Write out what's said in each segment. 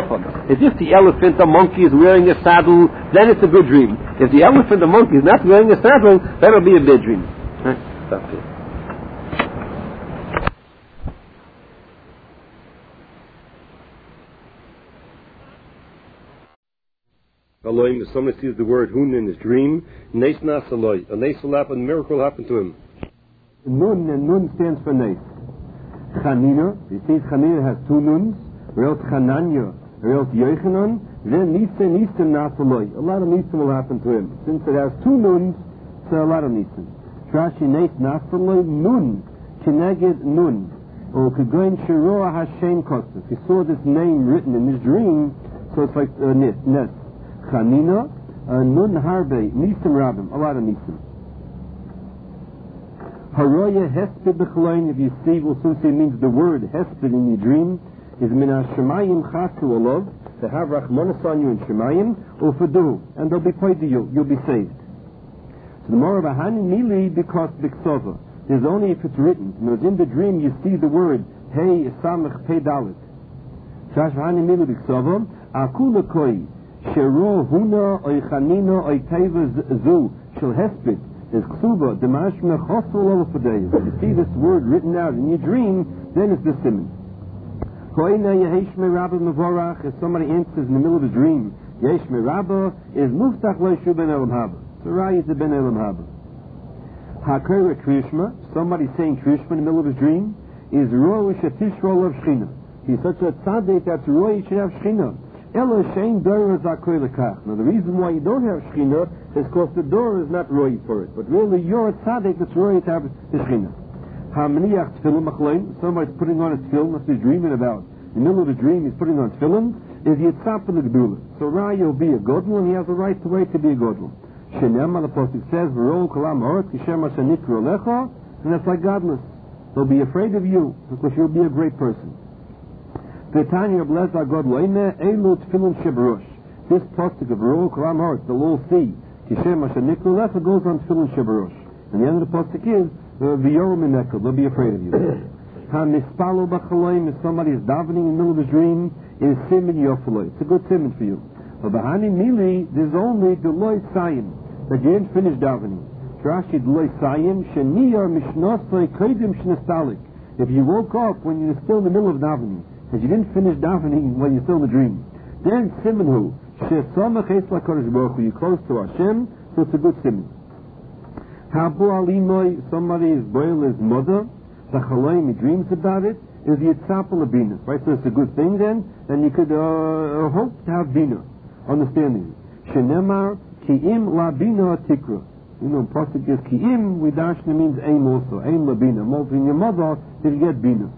Nachon. If the elephant, the monkey is wearing a saddle, then it's a good dream. If the elephant, the monkey is not wearing a saddle, then it'll be a bad dream. That's it. Elohim, if somebody sees the word Hun in his dream, Nes Nasaloi. A Nes will happen, a miracle will happen to him. Nun, and Nun stands for Nes. Chanina, you see Chanina has two Nuns, or else Chananya, or else Yochanan, then Nisim Nasaloi. A lot of Nisim will happen to him. Since it has two Nuns, so a lot of Nisim. Trashi Nes Nasaloi, Nun, Kineged Nun. Or Kegoin Shiroa Hashem Kostas. He saw this name written in his dream, so it's like Nes. Chanina, Nun Harbe, Nisim Rabim, a lot of Nisim. Haroya Hesped B'chaloin, if you see, we'll soon see, means the word Hesped in your dream is Min HaShemayim Chasu Olav, to have Rachmanas on you in Shemayim, or Faduhu, and they'll be paid to you, you'll be saved. So the more of a Hani Mili, because B'ksova, there's only if it's written. In the dream you see the word Hey Samach Pei Dalet. Shash Hani Mili B'ksova, Akula Koi, Shero Huna Oy Chanina Oy Teva Zu Shel Hesped is Ksuba Demash Mechosol Olafadei. If you see this word written out in your dream, then it's the simon. Koina Yeheshme Rabba Mevorach, if somebody answers in the middle of a dream, Yeheshme Rabba is Muftach Leishu Ben Elam Haba. So Rai is the Ben Elam Haba. Hakera Krishma, somebody saying Krishma in the middle of his dream, is Roy Shatishro of Shchina. He's such a tzaddik that's Roy, he should have Shchina. Now the reason why you don't have Shechina is because the door is not roy for it. But really you're a tzaddik that's roy to have the Shechina. Somebody's putting on a tefillin, that's what he's dreaming about. In the middle of the dream he's putting on tefillin, is Yitzhak in the Gedula. So Rai will be a godel and he has the right to wait to be a godel. Shenema, the Pasuk says, and that's like godless. They'll be afraid of you because you'll be a great person. This pasuk of Rol Kalam Hart, the little C, Kishem Hashanikru Lecha, goes on Tefillin Shebarosh. And the end of the pasuk is V'yorim Mineka, they'll be afraid of you. HaNispalo B'chaloim, if somebody is davening in the middle of his dream, is Simin Yofaloi. It's a good simin for you. But Bahani Mili, there's only Deloy Sayim, that you didn't finish davening. Rashi Deloy Sayim, Sheniyar Mishnosoi Kodim Shnestalik. If you woke up when you're still in the middle of davening, because you didn't finish davening when you're still in the dream. Then simanhu, she'samach es lakadosh baruch hu, you're close to Hashem, so it's a good siman. Habu alimoy, somebody is boil his mother, the chaloim, he dreams about it, is yitzapel bina. Right, so it's a good thing then, and you could hope to have bina, understanding. Shenemar ki'im la bina tikra. You know, pasuk is ki'im, we dashna means aim also, aim la bina. More in your mother, you'll get bina.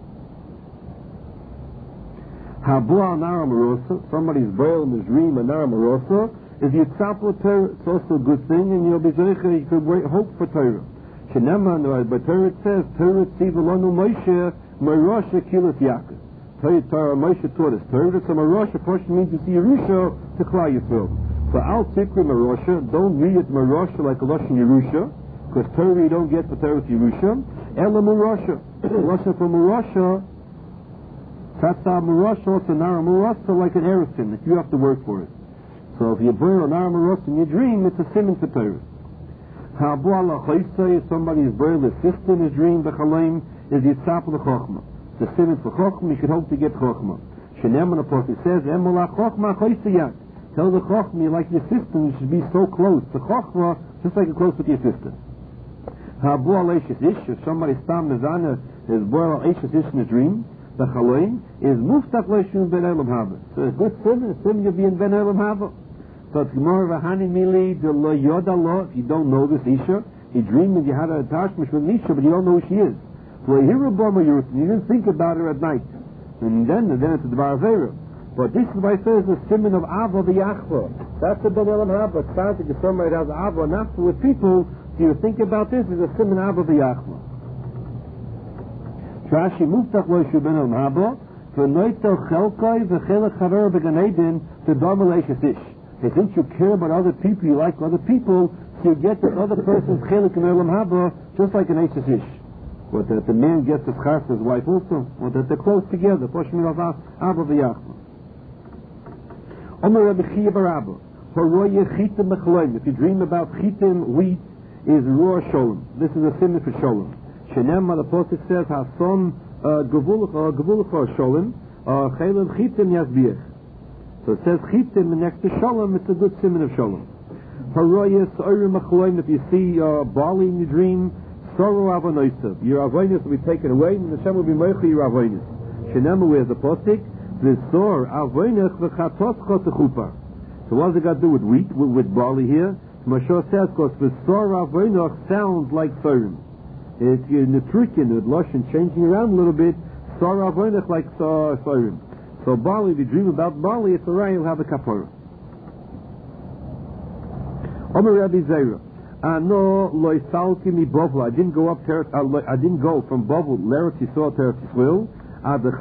Habua Naramarosa, somebody's boil in his dream, a Naramarosa, if you tzapel Torah, it's also a good thing, and you'll be zeicha, you could hope for Torah. Shenema, but Torah says, Torah tzivalonu Moshe, Marosha kilat Yaakov. Torah Moshe taught us. Torah, so Marosha, portion means to see Yerusha, to Klal Yisrael. So Al Tikri Marosha, don't read it Marosha like a Lashon Yerusha, because Torah you don't get for Torah Yerusha. Ela Marosha. Lashon for Marosha, Tata Marash also Nara Marasa like an Erison, that you have to work for it. So if you boil a Nara Maras in your dream, it's a siman for Torah. Ha'abu ala chaysay, if somebody is boiled his sister in his dream, b'chalaim, is yitzap l'chokhmah. It's a siman for chokhmah, you could hope to get chokhmah. Shenem on the prophet says, Emola chokhmah chaysayat. Tell the chokhmah you like your sister, you should be so close to chokhmah, just like you're close with your sister. Ha'abu ala eishes ish, if somebody stam mezana is boiled ala eishes ish in a dream, the chaloim is muftach leishun ben elam haba. So it's good sin you'll be in ben elam haba. So it's more of a hani mili de lo yoda lo. If you don't know this isha, he dreamed that you had a attachment with an isha, but you don't know who she is. So you hear a boma you didn't think about her at night, and then it's the baravera. But this is why it says the siman of ava v'yachva. That's the ben elam haba. It's found that if somebody has ava and after with people, so you think about this is a siman ava v'yachva. Rashi muftach lo yishu ben elam haba v'noito chelkoi v'chelek chaver b'gan eden v'dom leishes ish. They think you care about other people, you like other people, so you get the other person's chelek in elam haba just like an eishes ish. But that the man gets his chas, his wife also, or that they're close together. Poshmin of abba v'yachma. Omer Rabbi Chia Barabba, Haroye Chitim Mechloim. If you dream about Chitim, wheat, is Roar Sholem. This is a symbol for Sholem. Shenemah, the Pasuk says, Hason Gevulach Sholem, Chelim Chitim Yazbiach. So it says Chitim, and next to Sholem, it's a good symbol of Sholem. Haroye Soirim Mechloim. If you see barley in your dream, Sorrow Avonosav. Your Avonis will be taken away, and Hashem will be Moichi your Avonis. Shenemah, where's the Pasuk? V'sor Avonich v'chatoscha techupa. So what does it got to do with wheat, with barley here? Moshe says, because v'sor Avonich sounds like Sorim. It's in the tricking with Lashon changing around a little bit. Sor Avonich like Sorim. So barley, if you dream about barley, it's alright, you'll have a kapara. Omer Rabbi Zera. Ano loisalti mi Bovel. I didn't go from Bovel, L'Eretz Yisrael to Eretz Yisrael. Until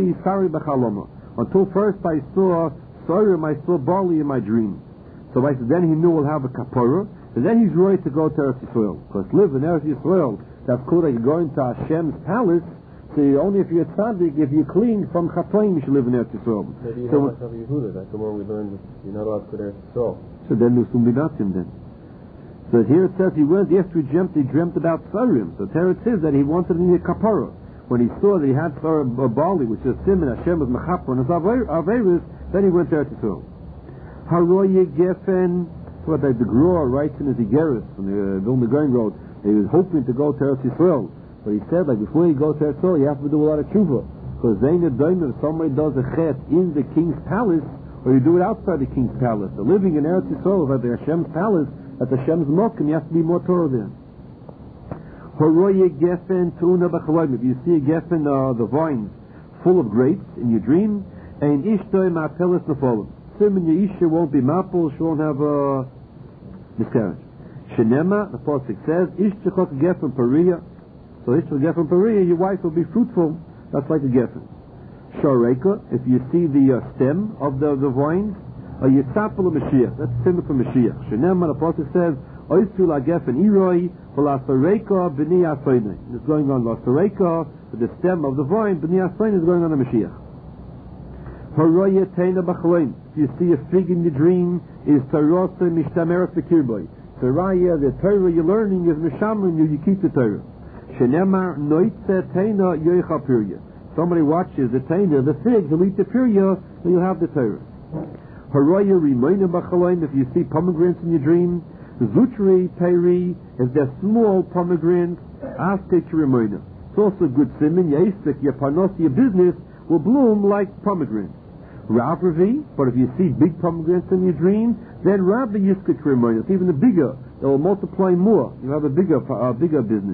first I saw Sorim, I saw barley in my dream. So I said, then he knew we'll have a kapara, and then he's ready to go to Eretz Yisrael. Because live in Eretz Yisrael, that's called like going to Hashem's palace. So only if you're tzaddik, if you're clean from Chatoim, you should live in Eretz Yisrael. Maybe you have Rabbi Yehuda. That's the one we learned that you're not allowed to go to Eretz Yisrael. So then there's some bidatim then. So here it says he went after he dreamt about Sorim. So there it says that he wanted to need a kapara. When he saw that he had barley, which is Simon, Hashem was Mechaper, and his Averis, then he went there to Yisrael. Haroye Gefen, what the Gror writes in his Igeris, from the Vilna Gaon wrote, he was hoping to go to Eretz Yisrael. But he said, like, before you go to Eretz Yisrael, you have to do a lot of tshuva. Because Zainab Daimah, if somebody does a chet in the king's palace, or you do it outside the king's palace. So living in Eretz Yisrael, at the Hashem's palace, at the Hashem's Mokim, you have to be more Torah there. Haroye Gefen Tuna B'Chaloim. If you see a Gefen, the vines full of grapes in your dream, and Ishtoi Ma'apelis Nefolim. Simon your Isha won't be mapul, she won't have a miscarriage. Shenema, the Pasuk says, Ishtachot Gefen Pariya. So Ishtachot Gefen Pariya, your wife will be fruitful. That's like a Gefen. Shareka, if you see the stem of the vines, Yitzapel Mashiach. That's similar for Mashiach. Shenema, the Pasuk says, Oisul Gefen Iroi. It's going on Lasareka, with the stem of the vine, B'nai Asayin is going on the Mashiach. Haroye Teina B'Chaloim. If you see a fig in the dream, is Torah Mishtameret B'Kirboy. Torah, the Torah you're learning is Mishamrin, you keep the Torah. Shenemar Noitze Teina Yoicha Pirya. Somebody watches the Teina, the figs, will eat the Pirya, then you'll have the Torah. Haroye Rimoina B'Chaloim. If you see pomegranates in your dream, Zutri, Peri, if they're small pomegranates, ask it to Ramoina. It's also a good simon, your Isaac, your Panos, your business will bloom like pomegranates. Rav Ravi, but if you see big pomegranates in your dream, then Rav the Yisket to Ramoina. It's even the bigger, they will multiply more. You have a bigger business.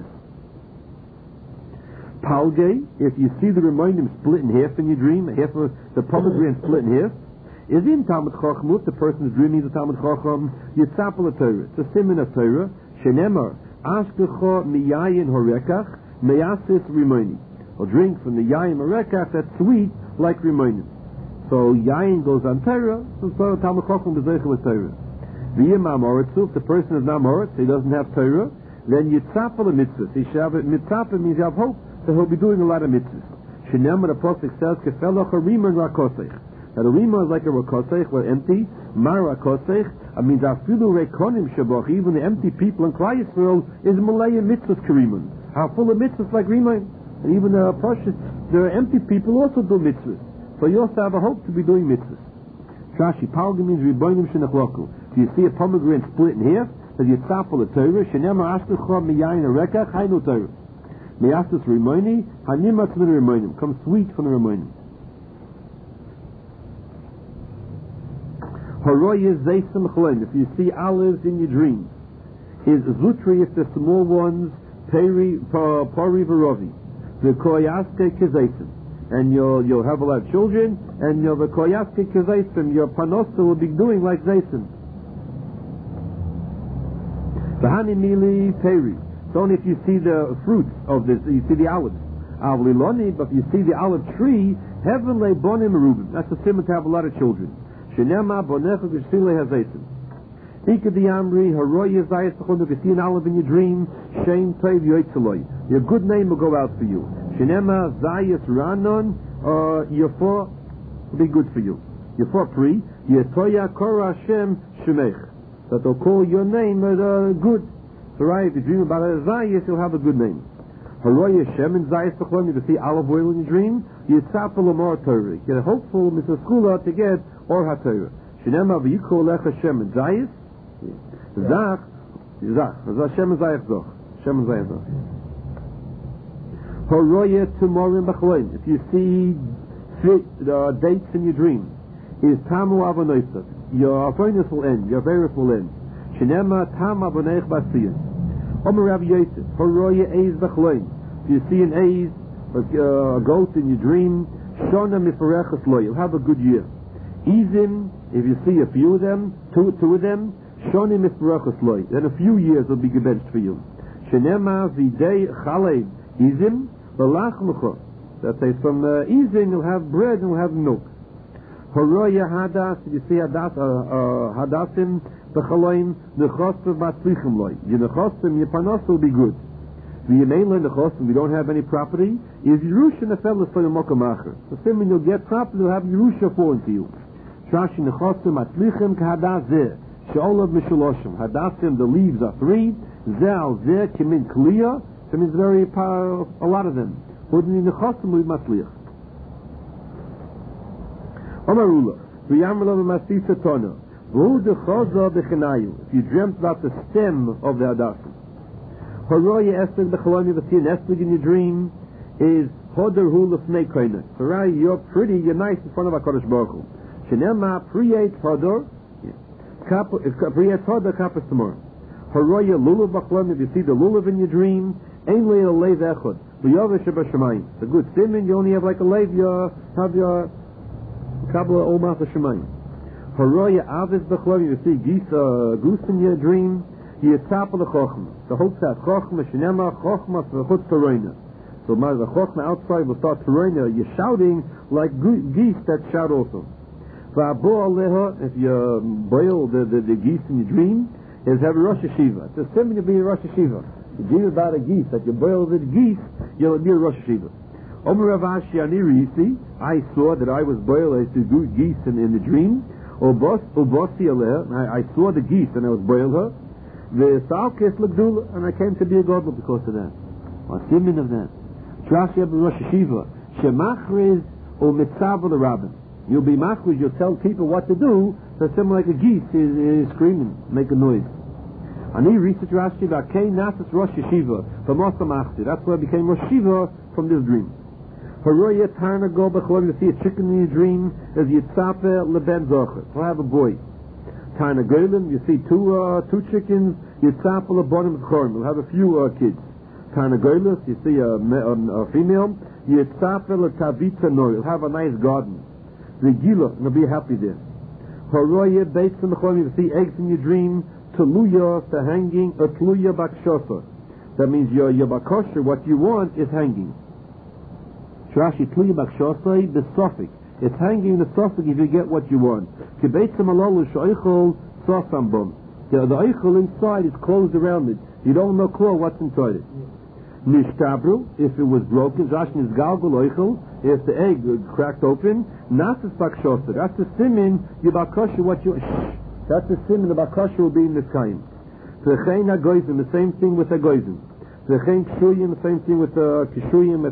Palge, if you see the Ramoinim split in half in your dream, half of the pomegranate split in half, is in Talmud Chacham, if the person is dreaming the Talmud Chacham, Yitzapel Torah. It's a siman of Torah. Shenemar, Ashkecha miyayin horekach, meyasis rimoni. Or drink from the yayin horekach that's sweet like rimoni. So yayin goes on Torah, so Talmud Chacham bezeicha with Torah. V'yim amoritzu, if the person is not moritz, he doesn't have Torah, then Yitzapel a mitzvah. He should have it, mitzapel means you have hope that he'll be doing a lot of mitzvahs. Shenemar, the Pasuk says, Kefelach a rimer rakosech. Now the rima is like a rakosech, we're empty. Mar rakosech, I mean, afilu rekonim shabach, even the empty people in Klal Yisrael is malaya mitzvahs karimun. How full of mitzvahs like rima. And even the Pashas, there are empty people also do mitzvahs. So you also have a hope to be doing mitzvahs. Shashi, palga means ribonim shenachloku. If you see a pomegranate split in half, that you tzapel the Torah, shenema ashkecha miyayin arekach, hainu Torah. Meyastus rimoni, hanimat min rimonim. Come sweet from the rimonim. If you see olives in your dreams, is zutri if the small ones, pari v'rovi, the koyaske kizaisim, and you'll have a lot of children, and the koyaske kizaisim, your panosta will be doing like zaisim. The hanimili pari. So only if you see the fruits of this, you see the olives. Avliloni, but if you see the olive tree, heavenly bonim rubim. That's a symbol to have a lot of children. Shenema bonecha v'shile hazaitim. Ika di amri haroy yazayis t'chon. If you see an olive in your dream, shein tov yoytzeloi. Your good name will go out for you. Shenema zayis ranon, your for will be good for you. Yefo Pri, Yetoya Kora Hashem Shemech. That they'll call your name good. So right, if you dream about a Zayis, you'll have a good name. Haroya Shem and Zayis B'chlon, you see olive oil in your dream, Yitzapel Amor Torah. Get a hopeful Mr. Skula to get Or HaTorah. Shinema V'yikol Lecha Shem and Zayis, Zach, Shem and Zayis Zoch. Shem and Zayis Zoch. Haroya Tumorim B'chlon. If you see dates in your dream, is Tamu Avonoisat. Your furnace will end, your virus will end. Shinema Tam Avonech Basiyah. Omer Rav Yosef, Horoya Eiz B'chloim. If you see an Eiz, a goat in your dream, Shona Mifarechas Lo, you'll have a good year. Izim, if you see a few of them, two of them, Shona Mifarechas Lo, then a few years will be gebenched for you. Shinema Videi Chalev Izim, Balach Lucha. That says from Izim you'll have bread and you'll have milk. Horoya Hadas, if you see Hadasim, B'chaloim, Nechosim Batzlichim Loi. Your Nechosim, your Panos will be good. V'yemein Nechosim, we don't have any property, is Yerusha Nefeles for your Mokamacher. So when you'll get property, you'll have Yerusha fallen to you. Shashi Nechosim Batzlichim Kahadas Zeh, She'olav Mishaloshim. Hadasim, the leaves are 3, Zal Zeh, Kimin Kliya, so it means a lot of them. Wouldn't you Nechosim will be Matzlich. Amarula, V'yamrla V'masisa Tona, V'hu Dechoza B'chenayu. If you dreamt about the stem of the Hadasim. Horoya Esleg B'chaloni, if you see an Esleg in your dream, is Hodar Hu L'fnei Koinah. So right, you're pretty, you're nice in front of HaKadosh Baruch Hu. Shenema Priyet Hodor, Priyet Hodor Kapas Tomorrow. Horoya Lulav B'chaloni, if you see the Lulav in your dream, Ein Leil Leiv Echad, V'yoveh Shebashamayim. It's a good simon, you only have like a Leiv, you have your Kabbalah Omar Shemayim. Horoya Avis B'chlor, you see goose in your dream, Yitzapel Chochma. The hope that Chochma, Shinema, Chochma, V'chutz Toroina. So the Chochma outside will start Toroina, you're shouting like geese that shout also. V'abo Aleha, if you boil the geese in your dream, is have a Rosh Hashiva. It's a simon to be a Rosh Hashiva. You dream about a geese, that you boil the geese, you'll be a Rosh Hashiva. Omer Rav Ashi Ani Risi, I saw that I was boiled as the geese in the dream. Ubosi Aleh, I saw the geese and I was boiled her. The Salkes Lagdula, and I came to be a godly because of that. A simon of that. Trashi Abba Rosh Hashiva, Shemachriz or Mitzvah the Rabbin. You'll be machriz, you'll tell people what to do, so similar like a geese is screaming, make a noise. Ani Risi Trashi Bakay Nasas Rosh Hashiva, from Osamachti. That's why I became Rosh Hashiva from this dream. Haroya Tarna Go B'chlor, you see a chicken in your dream, as Yitzape Leben Zocher. So I have a boy. Tarna Golim, you see two chickens, Yitzape Lebonim B'chorim. We'll have a few kids. Tarna Golis, you see a female, Yitzape L'Tavitza Nor. You'll have a nice garden. The Gila, you'll be happy there. Haroya Beitz B'chlor, you see eggs in your dream, Teluya, the hanging, a Teluya Bakshosa. That means your Bakosher, what you want is hanging. Rashi Tluya Bakshosai B'Sofik. It's hanging in the Sofik if you get what you want. Kibeitzim Alalu Shoichol Sofambum. The Eichel inside is closed around it. You don't know what's inside it. Nishtabru, if it was broken, Zashin is Galgul Eichel, if the egg cracked open, Nasis Bakshosai. That's the simin, your Bakosha, what you... That's the simin, the Bakosha will be in this kind. V'chein HaGoizim, the same thing with HaGoizim. V'chein Kishuyim, the same thing with Kishuyim,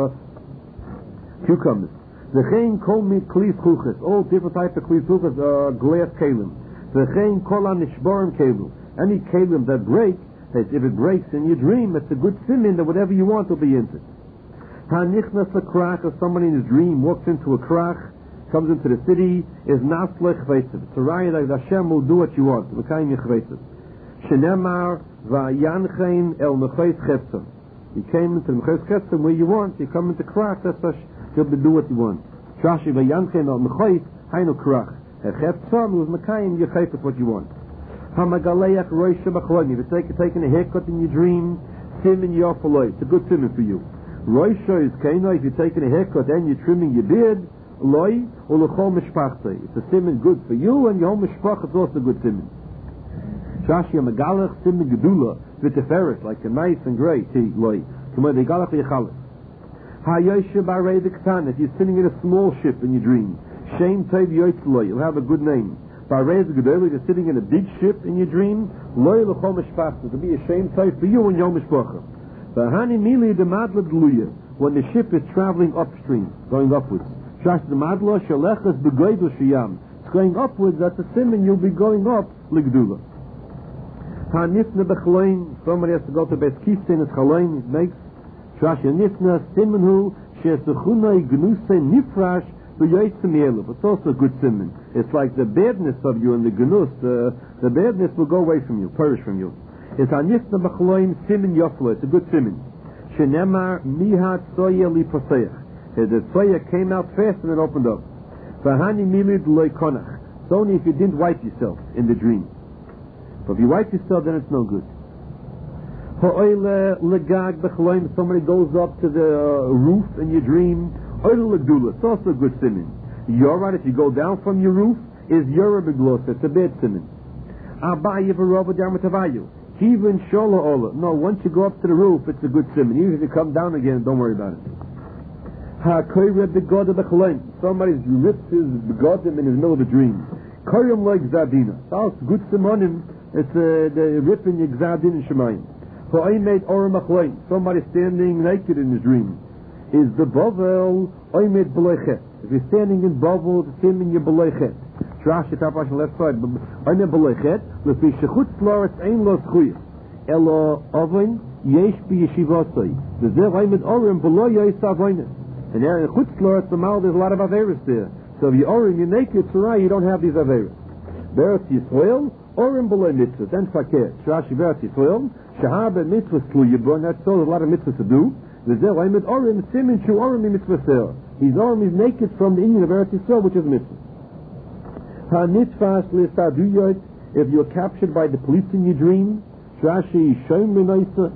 cucumbers. The chain kol mit klis chuches, all different types of klis chuches, glass kalim. The chain kol anishborim kalim. Any kalim that break, if it breaks in your dream, it's a good simin that whatever you want will be into it. Hanichnas a krach, if somebody in his dream walks into a krach, comes into the city, is naslech chveitziv. It's a raya that Hashem will do what you want. L'kayim yechveitziv. Shenemar va'yanchein el mechois chetzim. You came into the mechois chetzim where you want, you come into krach, that's he'll do what you want. Trashi v'yanchen al mechois hainu krach. Hecheftzam was mekayim yechayf what you want. Hamagaleach roisha b'choloni. If you're taking a haircut in your dream, simin yofoloi. It's a good simin for you. Roisha is kaino. If you're taking a haircut and you're trimming your beard, loi ulechol mishpachtei. It's a simin good for you and your whole mishpach is also a good simin. Trashi hamagalech simin gedula v'teferes like a nice and great loi. K'mo degalech v'yechalech. If you're sitting in a small ship in your dream, Shem Tov Yotzlo, you'll have a good name. Barez Gedolah, you're sitting in a big ship in your dream. Loy L'chol Mishpachta, to be a Shem Tov for you and your Mishpacha. V'hani Mili Demadla Dluya, when the ship is traveling upstream, going upwards. Shash Demadla Shalechas Begoydel Shiyam. It's going upwards, that's a simon, you'll be going up L'Gdula. Hanifna Bechloin, somebody has to go to Beis Kistin, it's Chaloin, it makes. Shash Nifna Simonhu, Shesechunai Gnusei Nifrash, it's also a good simon. It's like the badness of you and the gnus, the badness will go away from you, perish from you. It's Hanifna Bechloim Simon Yofla, it's a good simon. Shenemar Mihat Soya Li Poseach. The Soya came out fast and it opened up. Vahani Milid Loi Konach. It's only if you didn't wipe yourself in the dream. But if you wipe yourself, then it's no good. Ha'oile Legag Bechloim, somebody goes up to the roof in your dream. It's also a good simon. Yorah, if you go down from your roof, is Yorah Beglos, it's a bad simon. Abayi V'Rova Darmatavayu. Kivin Shola Ola. No, once you go up to the roof, it's a good simon. Even if you come down again, don't worry about it. Ha'koyre Begoda Bechlein. Somebody rips his Begodim in his middle of a dream. Koyim like Zadina. That's good simonim. It's the ripping your Zadin in Shemayim. Ha'oimed Oram Achlein. Somebody standing naked in his dream. Is the Bovel Oimed Belechet. If you're standing in Bovel, it's him in your Belechet. Trash it up on the left side. Oimed Belechet, Lefi Shechutz Loretz Ein Lo Zchuyah. Elo Oven, Yesh Bi Yeshivosai. The Zer Oimed Orim Belo Yois Avoinah. And there in Chutz Loretz, the Mal, there's a lot of Averis there. So if you're Orim, you're naked, Sarai, you don't have these Averis. Beretz Yisrael, Orim Belo Mitzvah. Then Fakir. Trash Beretz Yisrael, Shahar Ben Mitzvah Tluyibon, that's all, there's a lot of mitzvahs to do. The Zer Oimed Orim, Simin Shu Orim Mitzvah Ser. His Orim is naked from the Indian of Eretz Yisrael, which is mitzvah. Ha-nitfas li-saduyot, if you're captured by the police in your dream, Shashi Shem Renaisa,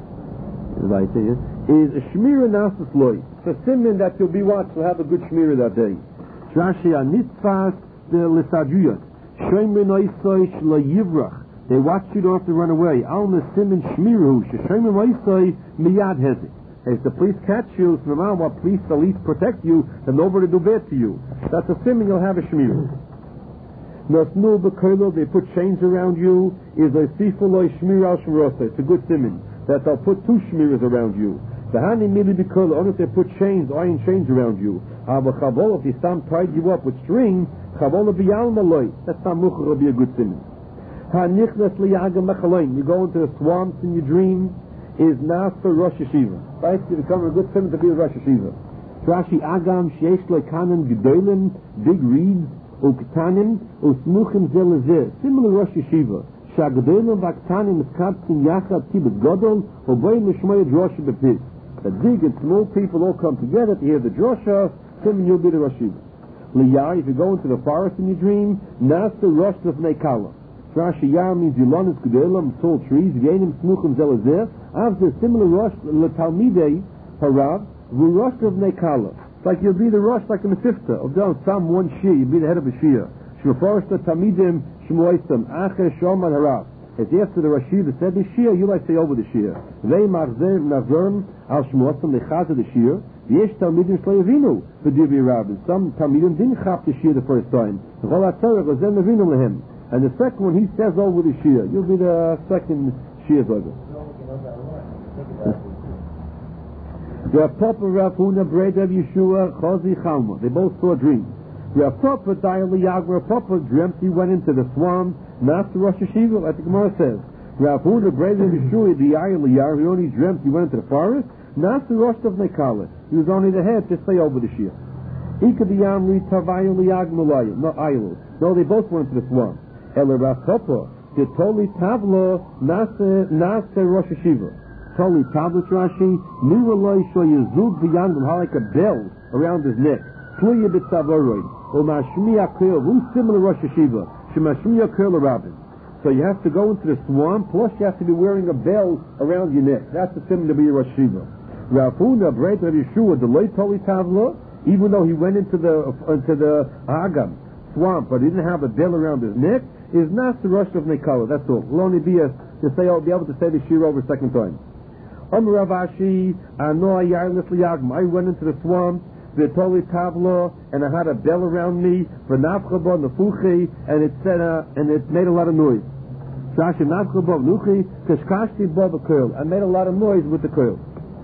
is a Shmira Nasus Loi. It's a simon that you'll be watched, will have a good Shmira that day. Shashi ha-nitfas li-saduyot, Shem Renaisa shla-yivrach. They watch you, don't have to run away. Alma Simon Shmiru, Shem Renaisa miyad hezik. If the police catch you, so no matter what police at least protect you, then nobody do bad to you. That's a simon, you'll have a Shmira. Nasnu b'koilo, they put chains around you, is a sifuloi shmir al shmirosa. It's a good simon, that they'll put two shmiras around you. The hani mili b'koilo, only if they put chains, iron chains around you. But chavol, if Islam tied you up with string, chavol b'yal maloi, that's not muchar, will be a good simon. Ha-nichnas liyagam mechalein, you go into the swamps in your dream, is nasa Rosh Hashiva. Right? You become a good simon to be a Rosh Hashiva. Rashi agam sheyesh loikanan gedolim, big reeds, uktanim, usmuchim zelazir. Similar Rosh Hashiva. Shagdolim vaktanim iskaptin yachad kibet godol, oboim mishmoyed Rosh Bepis. The big and small people all come together to hear the drosha, simon you'll be the Rosh Hashiva. Liyar, if you go into the forest in your dream, nasa Rosh Lefnei Kala. Rashi Yar means Yilonis Gedolim, tall trees, Yenim Smuchim Zelazir. After similar Rosh L'Talmidei Harav, V'Rosh Lefnei Kala. It's like you'll be the Rosh like in the Sifta of down some one Shia, you'll be the head of a Shia. Shmeforish Talmidim Shmoistam Acher Shoman Harav. As after the Rashi that said the Shia, you like say over the Shia. They Machzer Nazarm Al Shmoistam Lechaza the Shia. Yesh Talmidim Shloyavinu V'Divi Rabbin. Some Talmidim didn't chap the Shia the first time. V'Chol HaTorah Gozem Avinu Lehem. And the second one, he says over the Shia. You'll be the second Shia brother. Rav Papa, Rav Huna, Breda, Yeshua, Chazi, Chalma. They both saw dreams. Rav Papa, Dayal Rav Papa dreamt he went into the swamp, not to Rosh Hashiva, like the Gemara says. Rav Huna, Breda, Yeshua, Dayal Yar, he only dreamt he went into the forest, not to Rosh of Nekala. He was only the head to stay over the Shia. Ikadiyamri, Tavayal Yag Malaya. No, Aylu. No, they both went into the swamp. Ela Rav Papa, the Toli Tavlo, Nase Rosh Hashiva. Toli Tavlo Rashi, Niraloi Shoyazug B'Yandam, how like a bell around his neck. Tluya B'Tzavoroid, or Mashmiya Kil, who's similar Rosh Hashiva, Shemashmiya Kil Rabbin. So you have to go into the swamp, plus you have to be wearing a bell around your neck. That's the similar to be a Rosh Hashiva. Rav Huna, Breit Rav Yeshua, the Loi Toli Tavlo, even though he went into the Agam swamp, but he didn't have a bell around his neck, is not the Rosh of Nekala, that's all. Will only be be able to say the Shir over a second time. I went into the swamp, v'toli tavla, and I had a bell around me, v'nafchaba nefuchi, and it said, and it made a lot of noise. Shashi nafchaba nefuchi, kashkashti ba b'kurl. I made a lot of noise with the curl.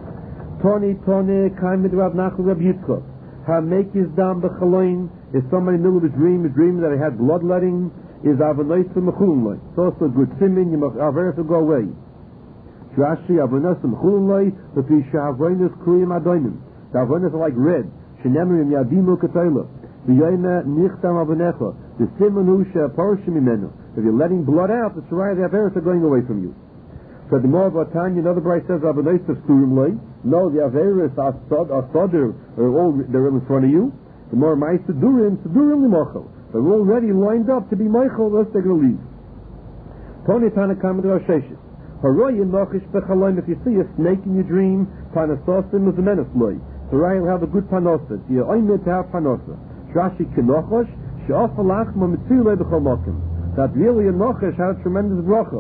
Toni kaimid Rav Nachman Rab Yitzchak. Ha make his dam b'chaloin. If somebody in the middle of a dream that he had bloodletting, is avonais v'mechulin loy. It's also a good simin. You must avonais will go away. Shashi avonais v'mechulin loy, but we shavonais kriyim adoinim. The avonais are like red. Shenemerim yadimu ketoila. V'yoyme nichtam avonecha. The simin hu she'aporshim imenu. If you're letting blood out, the shirayah the avonais are going away from you. So the more about time, another bright says avonais of sturim loy. No, the avonais are soder, they're in front of you. The more ma'is sedurim l'mochel. They're already lined up to be mochel, thus they're going to leave. Toni Tanakam Rav Sheshes. Haroyin nochish b'chaloim. If you see a snake in your dream, panasosim is a menace loy. So Ryan will have a good panosa. You're oimid to have panosa. Shashi kenochosh, she'ofalach mamitzile b'chol mokim. That really a nochish had a tremendous bracha.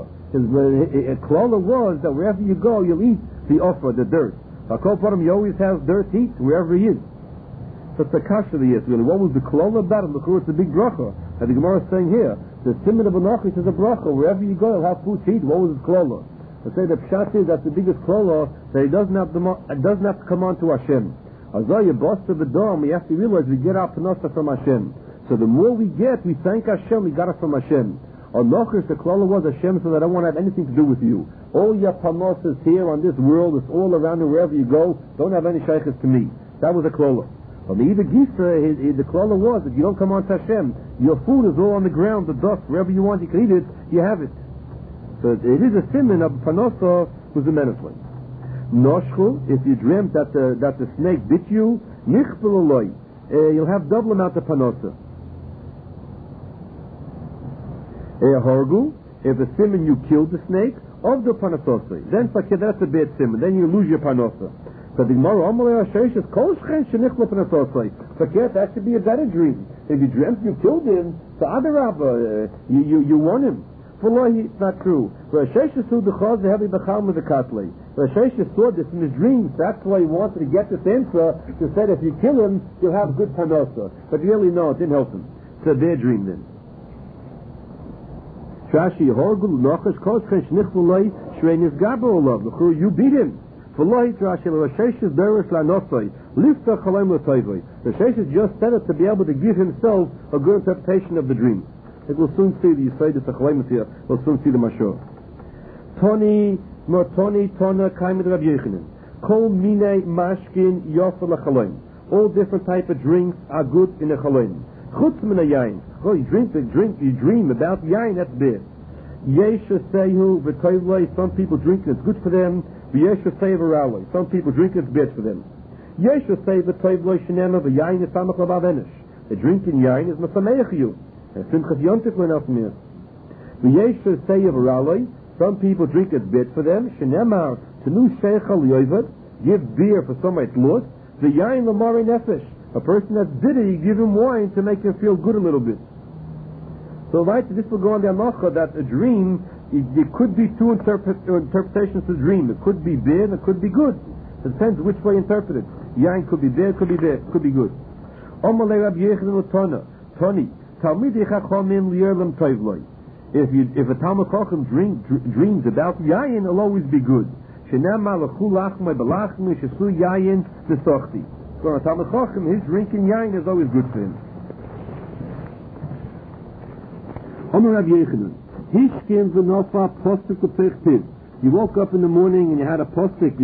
A klola was that wherever you go, you'll eat the offer, the dirt. Hakol param, you always have dirt to eat wherever he is. So it's a kasha the really. What was the klola about it? Look, it's a big bracha. And the Gemara is saying here, the siman of anochis is a bracha. Wherever you go, you'll have food to eat. What was his klola? I say the pshat is that's the biggest klola, that it doesn't have to come on to Hashem. Azay boss of the dome, we have to realize we get our panosa from Hashem. So the more we get, we thank Hashem, we got it from Hashem. Anochis, the klola was Hashem, so that I don't want to have anything to do with you. All your panosas here on this world, it's all around you, wherever you go, don't have any shaykhs to me. That was a klola. On the Ida Gisa, the klola was that you don't come on to Hashem. Your food is all on the ground, the dust, wherever you want, you can eat it, you have it. So it is a siman of panosa who's a menacing. Noshchu, if you dreamt that the snake bit you, nichpil aloi, you'll have double amount of panosa. Horgu, if a siman you killed the snake, of the panososai, then that's a bad siman, then you lose your panosa. So the Gemara Amalei Hashesh is kol shchen shenichla panososai. Forget that should be a better dream. If you dreamt you killed him, so adarabba, you won him. For Lahi, it's not true. Hashesh saw the chaz the heavy bechal with the katlei. Hashesh saw this in his dreams. That's why he wanted to get this answer. To say if you kill him, you'll have good panosa. But really, no, it didn't help him. It's a bad dream then. Shashi horgul nochash kol shchen shenichla loi shreinis gabo olav. You beat him. The Sheshes just said it to be able to give himself a good interpretation of the dream. I think we'll soon see the Yisrael Tzachalaim here. We'll soon see the Mashor. Toni Tona Kaimid Rav Yechanan. Kol Mine Mashkin Yofa L'Chalaim. All different type of drinks are good in a Chalaim. Chutz Min Yain. Oh, you dream about yain, that's bad. Yesha Sehu V'Toivlei. Some people drink it, it's good for them. Some people drink it's bad for them. The drinking yain is masameach you. Some people drink it's bad for them. Give beer for somebody's lost. The yain lamari nefesh. A person that's bitter, you give him wine to make him feel good a little bit. So this will go on the halacha that a dream, it could be two interpretations of the dream. It could be bad, it could be good. It depends which way you interpret it. Yain could be bad, could be good. Omalei Rabbi Yechanan Toni, Talmidei Chachamim liyerlam toivloi. If a Talmid Chacham dreams about yain, it'll always be good. Shenema lechu lachmei belachmei shesu yain besochti. So a Talmid Chacham, his drinking yain is always good for him. Omer Rabbi Yechanan. You woke up in the morning and you had a postik.